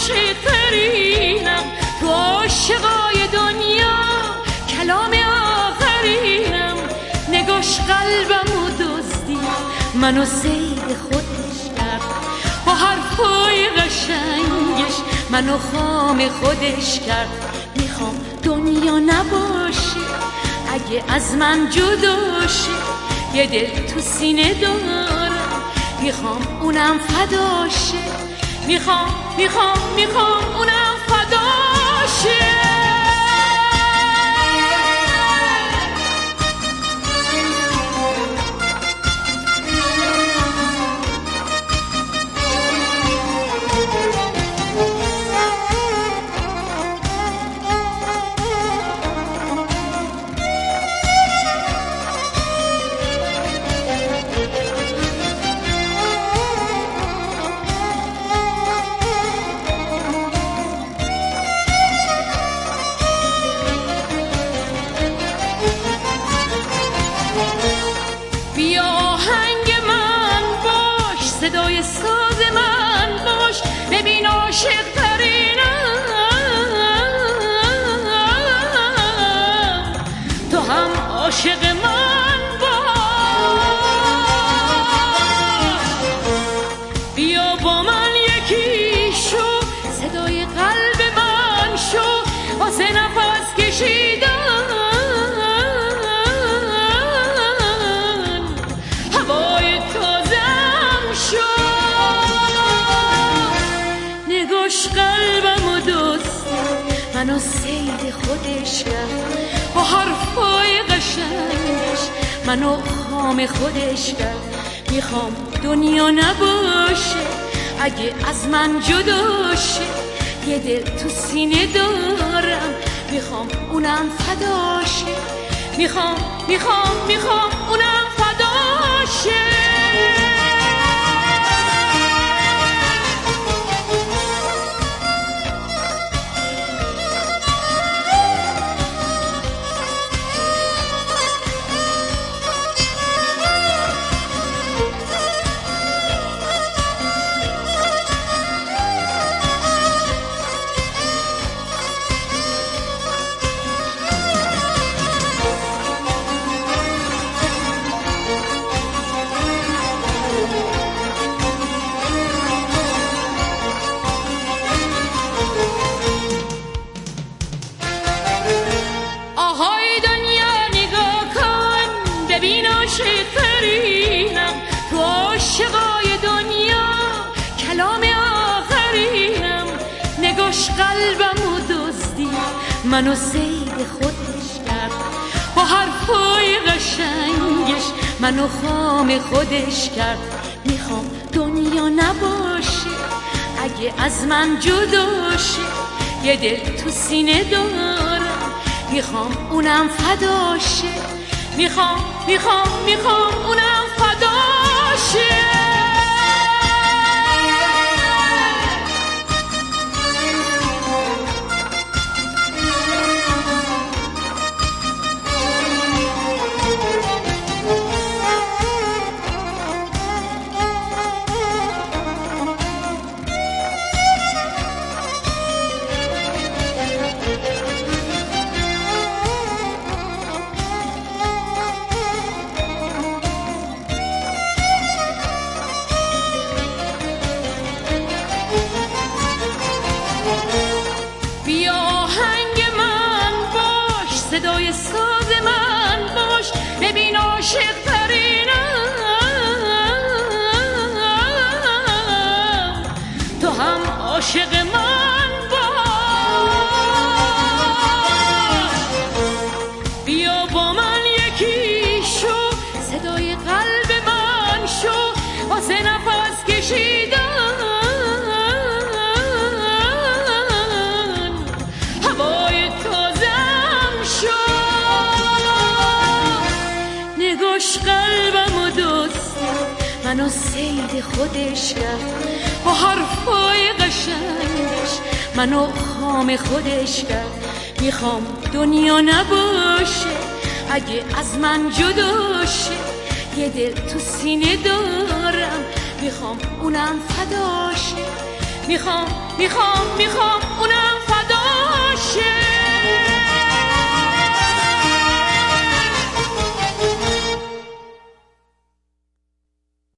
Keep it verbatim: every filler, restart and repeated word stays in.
عاشق‌ترینم، تو عاشقای دنیا کلام آخرینم. نگاش قلبمو دزدی منو سید خودش کرد، با حرفای قشنگش منو خام خودش کرد. میخوام دنیا نباشه اگه از من جدا شه، یه دل تو سینه دارم میخوام اونم فدا شه. میخوام میخوام میخوام اونم فدا شه. صدای ساز من باش، ببین عاشق‌ترینم، تو هم عاشق من باش. بیا با من یکی شو، صدای قلب من شو، واسه نفس کشیدن هوای تازم شو. نگاش قلبمو دوست منو سید خودش کرد، با حرفای قشنگش منو خام خودش کرد. میخوام دنیا نباشه اگه از من جدا شه، یه دل تو سینه دارم میخوام اونم فدا شه. میخوام میخوام میخوام اونم فدا شه. عاشق‌ترینم، تو عاشقای دنیا کلام آخرینم. نگاش قلبمو دزدی منو سید خودش کرد، با حرفای قشنگش منو خام خودش کرد. میخوام دنیا نباشه اگه از من جدا شه، یه دل تو سینه دارم میخوام اونم فدا شه. میخوام میخوام میخوام اونم فدا شه. صدای ساز من باش، ببین عاشق‌ترینم، تو هم عاشق من باش. بیا با من یکی شو، صدای قلب من شو، واسه نفس کشیدن هوای تازم شو. نگاش قلبمو دوست منو سید خودش کرد، با حرفای قشنگش منو خام خودش کرد. میخوام دنیا نباشه اگه از من جدا شه، یه دل تو سینه دارم میخوام اونم فدا شه. میخوام میخوام میخوام اونم